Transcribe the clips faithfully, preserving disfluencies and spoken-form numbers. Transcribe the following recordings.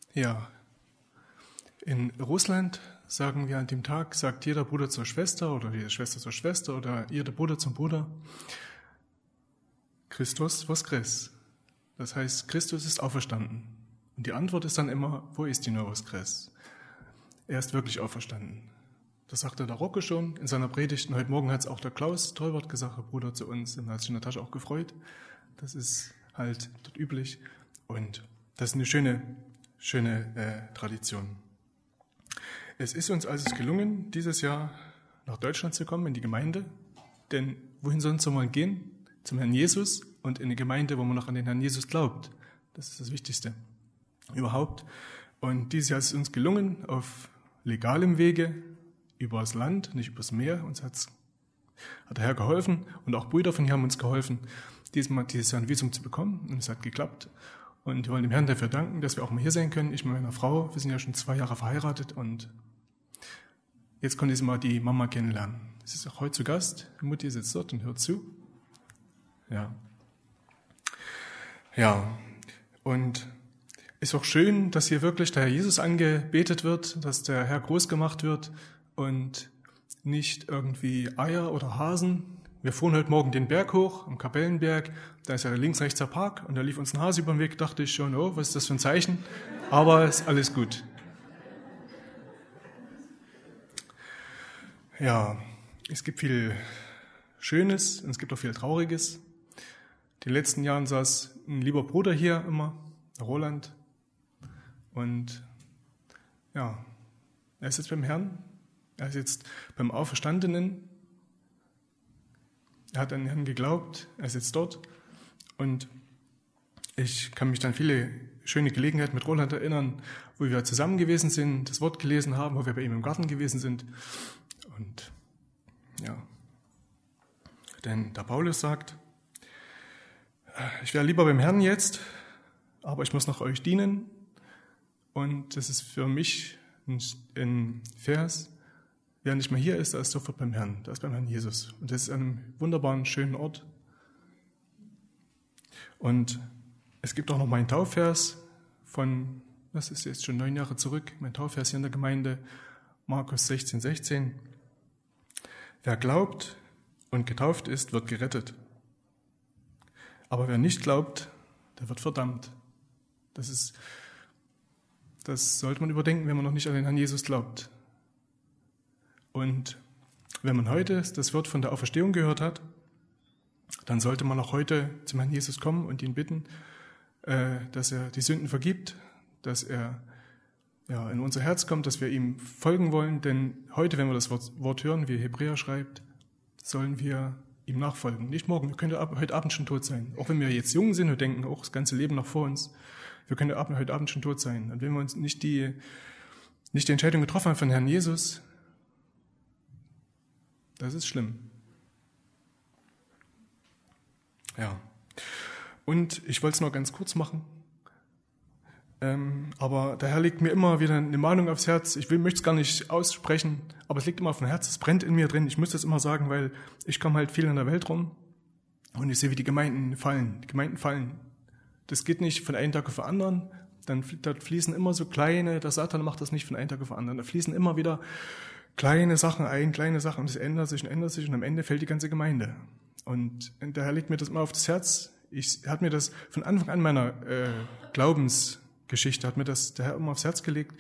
Ja, in Russland sagen wir an dem Tag, sagt jeder Bruder zur Schwester oder jede Schwester zur Schwester oder jeder Bruder zum Bruder, Christus voskres. Das heißt, Christus ist auferstanden. Und die Antwort ist dann immer, wo ist die voskres? Er ist wirklich auferstanden. Das sagte der Rocke schon in seiner Predigt. Und heute Morgen hat es auch der Klaus Tolbert gesagt, der Bruder zu uns. Und da hat sich in der Tasche auch gefreut. Das ist halt dort üblich. Und das ist eine schöne, schöne äh, Tradition. Es ist uns also gelungen, dieses Jahr nach Deutschland zu kommen, in die Gemeinde. Denn wohin sonst soll man gehen? Zum Herrn Jesus und in eine Gemeinde, wo man noch an den Herrn Jesus glaubt. Das ist das Wichtigste überhaupt. Und dieses Jahr ist es uns gelungen, auf legalem Wege, übers Land, nicht übers Meer. Uns hat's, hat der Herr geholfen und auch Brüder von hier haben uns geholfen, diesmal dieses Jahr ein Visum zu bekommen. Und es hat geklappt. Und wir wollen dem Herrn dafür danken, dass wir auch mal hier sein können. Ich mit meiner Frau, wir sind ja schon zwei Jahre verheiratet und jetzt konnte ich mal die Mama kennenlernen. Sie ist auch heute zu Gast. Die Mutti sitzt dort und hört zu. Ja. Ja. Und ist auch schön, dass hier wirklich der Herr Jesus angebetet wird, dass der Herr groß gemacht wird und nicht irgendwie Eier oder Hasen. Wir fuhren heute Morgen den Berg hoch, am Kapellenberg. Da ist ja links, rechts der Park und da lief uns ein Hase über den Weg. Dachte ich schon, oh, was ist das für ein Zeichen? Aber ist alles gut. Ja, es gibt viel Schönes und es gibt auch viel Trauriges. In den letzten Jahren saß ein lieber Bruder hier immer, der Roland. Und ja, er ist jetzt beim Herrn. Er ist jetzt beim Auferstandenen. Er hat an den Herrn geglaubt. Er ist jetzt dort. Und ich kann mich an viele schöne Gelegenheiten mit Roland erinnern, wo wir zusammen gewesen sind, das Wort gelesen haben, wo wir bei ihm im Garten gewesen sind. Und ja, denn der Paulus sagt, ich wäre lieber beim Herrn jetzt, aber ich muss noch euch dienen. Und das ist für mich ein, ein Vers, wer nicht mehr hier ist, der ist sofort beim Herrn, der ist beim Herrn Jesus. Und das ist an einem wunderbaren, schönen Ort. Und es gibt auch noch meinen Taufvers von, das ist jetzt schon neun Jahre zurück, mein Taufvers hier in der Gemeinde, Markus sechzehn, sechzehn. Wer glaubt und getauft ist, wird gerettet. Aber wer nicht glaubt, der wird verdammt. Das ist, das sollte man überdenken, wenn man noch nicht an den Herrn Jesus glaubt. Und wenn man heute das Wort von der Auferstehung gehört hat, dann sollte man auch heute zum Herrn Jesus kommen und ihn bitten, dass er die Sünden vergibt, dass er ja, in unser Herz kommt, dass wir ihm folgen wollen. Denn heute, wenn wir das Wort hören, wie Hebräer schreibt, sollen wir ihm nachfolgen. Nicht morgen, wir können heute Abend schon tot sein. Auch wenn wir jetzt jung sind und denken, auch das ganze Leben noch vor uns, wir können heute Abend schon tot sein. Und wenn wir uns nicht die, nicht die Entscheidung getroffen haben von Herrn Jesus, das ist schlimm. Ja. Und ich wollte es noch ganz kurz machen. Ähm, aber der Herr legt mir immer wieder eine Mahnung aufs Herz. Ich will, möchte es gar nicht aussprechen, aber es liegt immer auf dem Herz, es brennt in mir drin. Ich muss das immer sagen, weil ich komme halt viel in der Welt rum und ich sehe, wie die Gemeinden fallen. Die Gemeinden fallen. Das geht nicht von einem Tag auf den anderen. Dann dort fließen immer so kleine, der Satan macht das nicht von einem Tag auf den anderen. Da fließen immer wieder kleine Sachen ein, kleine Sachen und es ändert sich und ändert sich und am Ende fällt die ganze Gemeinde. Und der Herr legt mir das immer auf das Herz. Ich, er hat mir das von Anfang an meiner äh, Glaubensgeschichte, hat mir das der Herr immer aufs Herz gelegt,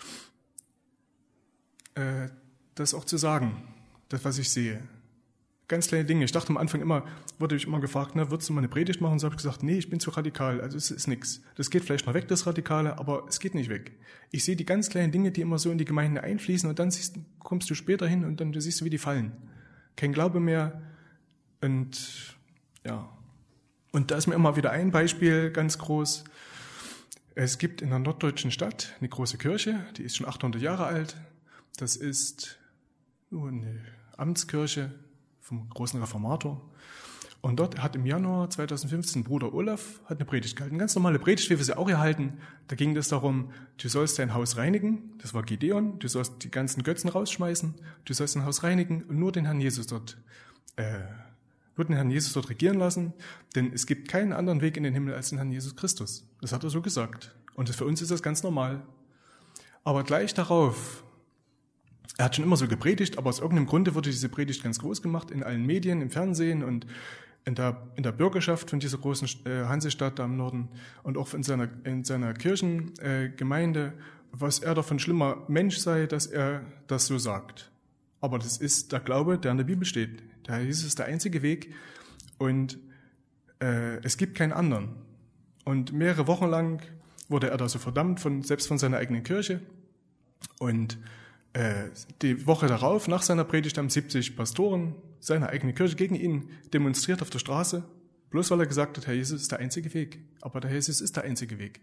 äh, das auch zu sagen, das, was ich sehe. Ganz kleine Dinge. Ich dachte am Anfang immer, wurde ich immer gefragt, na, würdest du mal eine Predigt machen? Und so habe ich gesagt, nee, ich bin zu radikal. Also es ist nichts. Das geht vielleicht noch weg, das Radikale, aber es geht nicht weg. Ich sehe die ganz kleinen Dinge, die immer so in die Gemeinde einfließen und dann siehst, kommst du später hin und dann du siehst du, wie die fallen. Kein Glaube mehr und ja. Und da ist mir immer wieder ein Beispiel ganz groß. Es gibt in einer norddeutschen Stadt eine große Kirche, die ist schon achthundert Jahre alt. Das ist eine Amtskirche vom großen Reformator. Und dort hat im Januar zweitausendfünfzehn Bruder Olaf hat eine Predigt gehalten. Eine ganz normale Predigt, wie wir sie auch erhalten. Da ging es darum, du sollst dein Haus reinigen. Das war Gideon. Du sollst die ganzen Götzen rausschmeißen. Du sollst dein Haus reinigen und nur den Herrn Jesus dort, äh, nur den Herrn Jesus dort regieren lassen. Denn es gibt keinen anderen Weg in den Himmel als den Herrn Jesus Christus. Das hat er so gesagt. Und für uns ist das ganz normal. Aber gleich darauf, er hat schon immer so gepredigt, aber aus irgendeinem Grunde wurde diese Predigt ganz groß gemacht, in allen Medien, im Fernsehen und in der, in der Bürgerschaft von dieser großen äh, Hansestadt da im Norden und auch in seiner, in seiner Kirchengemeinde, äh, was er doch für ein schlimmer Mensch sei, dass er das so sagt. Aber das ist der Glaube, der in der Bibel steht. Der Herr Jesus ist der einzige Weg und äh, es gibt keinen anderen. Und mehrere Wochen lang wurde er da so verdammt, von, selbst von seiner eigenen Kirche. Und äh, die Woche darauf, nach seiner Predigt, haben siebzig Pastoren seiner eigenen Kirche gegen ihn demonstriert auf der Straße, bloß weil er gesagt hat, Herr Jesus ist der einzige Weg. Aber der Herr Jesus ist der einzige Weg.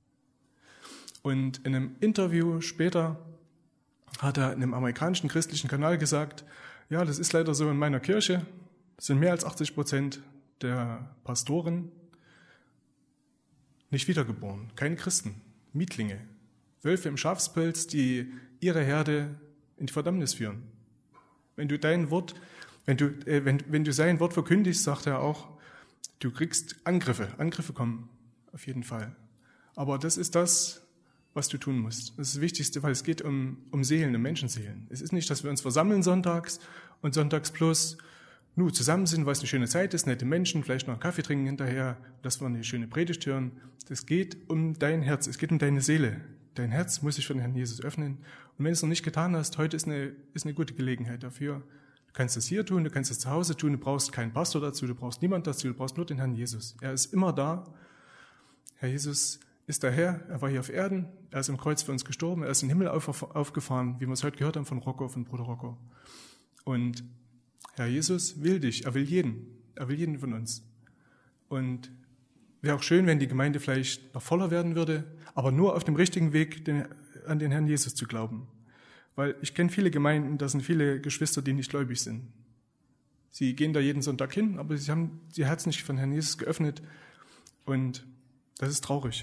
Und in einem Interview später hat er in einem amerikanischen christlichen Kanal gesagt, ja, das ist leider so in meiner Kirche, es sind mehr als achtzig Prozent der Pastoren nicht wiedergeboren, keine Christen, Mietlinge, Wölfe im Schafspelz, die ihre Herde in die Verdammnis führen. Wenn du dein Wort, wenn du, äh, wenn, wenn du sein Wort verkündigst, sagt er auch, du kriegst Angriffe, Angriffe kommen, auf jeden Fall. Aber das ist das, was du tun musst. Das ist das Wichtigste, weil es geht um, um Seelen, um Menschenseelen. Es ist nicht, dass wir uns versammeln sonntags und sonntags plus nur zusammen sind, weil es eine schöne Zeit ist, nette Menschen, vielleicht noch einen Kaffee trinken hinterher, dass wir eine schöne Predigt hören. Es geht um dein Herz, es geht um deine Seele. Dein Herz muss sich für den Herrn Jesus öffnen. Und wenn du es noch nicht getan hast, heute ist eine, ist eine gute Gelegenheit dafür. Du kannst es hier tun, du kannst es zu Hause tun, du brauchst keinen Pastor dazu, du brauchst niemand dazu, du brauchst nur den Herrn Jesus. Er ist immer da. Herr Jesus ist der Herr, er war hier auf Erden, er ist im Kreuz für uns gestorben, er ist in den Himmel auf, aufgefahren, wie wir es heute gehört haben von Rocco, von Bruder Rocco. Und Herr Jesus will dich, er will jeden, er will jeden von uns. Und wäre auch schön, wenn die Gemeinde vielleicht noch voller werden würde, aber nur auf dem richtigen Weg den, an den Herrn Jesus zu glauben. Weil ich kenne viele Gemeinden, da sind viele Geschwister, die nicht gläubig sind. Sie gehen da jeden Sonntag hin, aber sie haben ihr Herz nicht von Herrn Jesus geöffnet und das ist traurig.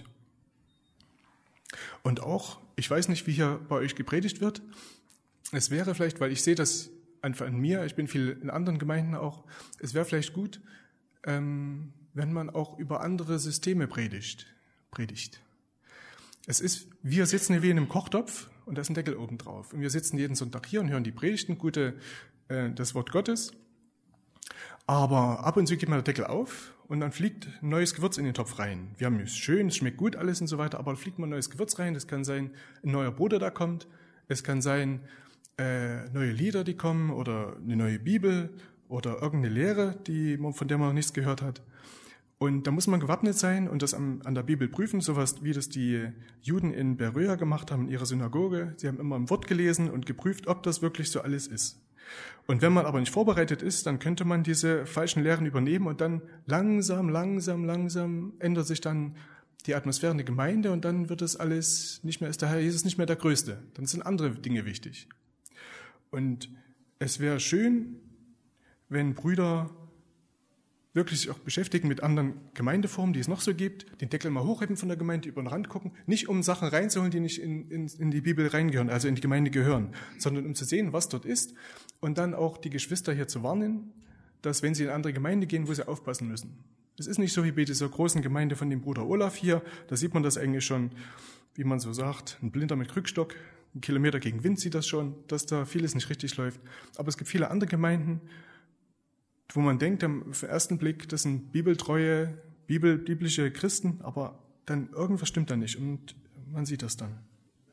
Und auch, ich weiß nicht, wie hier bei euch gepredigt wird, es wäre vielleicht, weil ich sehe das einfach an mir, ich bin viel in anderen Gemeinden auch, es wäre vielleicht gut, ähm, wenn man auch über andere Systeme predigt. predigt. Es ist, wir sitzen hier wie in einem Kochtopf und da ist ein Deckel oben drauf. Und wir sitzen jeden Sonntag hier und hören die Predigten, gute, äh, das Wort Gottes. Aber ab und zu geht mal der Deckel auf und dann fliegt ein neues Gewürz in den Topf rein. Wir haben es schön, es schmeckt gut alles und so weiter, aber da fliegt mal ein neues Gewürz rein. Das kann sein, ein neuer Bruder da kommt. Es kann sein, äh, neue Lieder, die kommen oder eine neue Bibel oder irgendeine Lehre, die, von der man noch nichts gehört hat. Und da muss man gewappnet sein und das an, an der Bibel prüfen, sowas wie das die Juden in Beröa gemacht haben in ihrer Synagoge. Sie haben immer im Wort gelesen und geprüft, ob das wirklich so alles ist. Und wenn man aber nicht vorbereitet ist, dann könnte man diese falschen Lehren übernehmen und dann langsam, langsam, langsam ändert sich dann die Atmosphäre in der Gemeinde und dann wird das alles nicht mehr, ist der Herr Jesus nicht mehr der Größte. Dann sind andere Dinge wichtig. Und es wäre schön, wenn Brüder wirklich sich auch beschäftigen mit anderen Gemeindeformen, die es noch so gibt, den Deckel mal hochheben von der Gemeinde, über den Rand gucken, nicht um Sachen reinzuholen, die nicht in, in, in die Bibel reingehören, also in die Gemeinde gehören, sondern um zu sehen, was dort ist und dann auch die Geschwister hier zu warnen, dass wenn sie in eine andere Gemeinde gehen, wo sie aufpassen müssen. Es ist nicht so wie bei dieser großen Gemeinde von dem Bruder Olaf hier, da sieht man das eigentlich schon, wie man so sagt, ein Blinder mit Krückstock, ein Kilometer gegen Wind sieht das schon, dass da vieles nicht richtig läuft. Aber es gibt viele andere Gemeinden, wo man denkt, auf den ersten Blick, das sind bibeltreue, bibel, biblische Christen, aber dann irgendwas stimmt da nicht und man sieht das dann.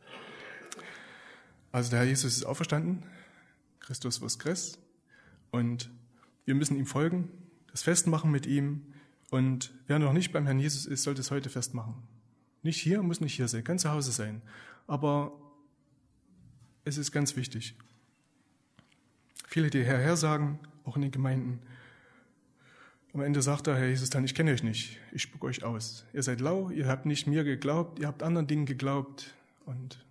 Also der Herr Jesus ist auferstanden, Christus voskres, und wir müssen ihm folgen, das Festmachen mit ihm, und wer noch nicht beim Herrn Jesus ist, sollte es heute festmachen. Nicht hier, muss nicht hier sein, kann zu Hause sein, aber es ist ganz wichtig. Viele, die Herr, Herr sagen, auch in den Gemeinden. Am Ende sagt der Herr Jesus dann, ich kenne euch nicht, ich spucke euch aus. Ihr seid lau, ihr habt nicht mir geglaubt, ihr habt anderen Dingen geglaubt. Und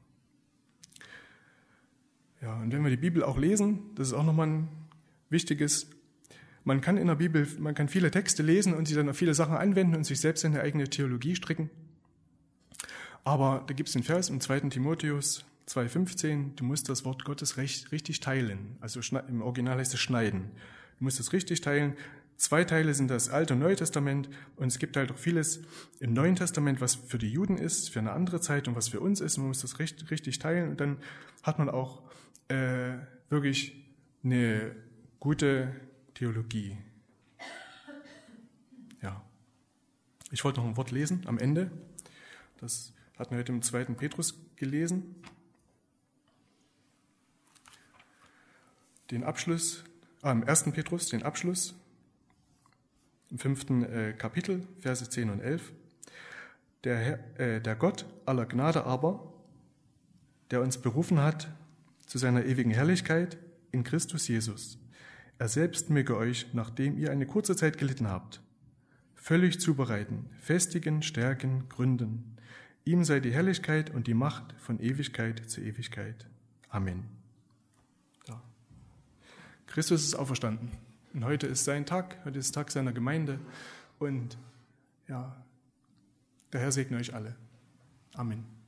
ja, und wenn wir die Bibel auch lesen, das ist auch nochmal ein wichtiges, man kann in der Bibel, man kann viele Texte lesen und sie dann auf viele Sachen anwenden und sich selbst eine eigene Theologie stricken. Aber da gibt es den Vers im zweiten Timotheus zwei fünfzehn, du musst das Wort Gottes recht, richtig teilen. Also im Original heißt es schneiden. Du musst es richtig teilen. zwei Teile sind das Alte und Neue Testament und es gibt halt auch vieles im Neuen Testament, was für die Juden ist, für eine andere Zeit und was für uns ist. Man muss das richtig, richtig teilen und dann hat man auch äh, wirklich eine gute Theologie. Ja. Ich wollte noch ein Wort lesen am Ende. Das hatten wir heute im zweiten Petrus gelesen. Den Abschluss, ah, im ersten Petrus, den Abschluss, im fünften äh, Kapitel, Verse zehn und elf. Der, Herr, äh, der Gott aller Gnade aber, der uns berufen hat zu seiner ewigen Herrlichkeit in Christus Jesus. Er selbst möge euch, nachdem ihr eine kurze Zeit gelitten habt, völlig zubereiten, festigen, stärken, gründen. Ihm sei die Herrlichkeit und die Macht von Ewigkeit zu Ewigkeit. Amen. Ja. Christus ist auferstanden. Und heute ist sein Tag, heute ist Tag seiner Gemeinde. Und ja, der Herr segne euch alle. Amen.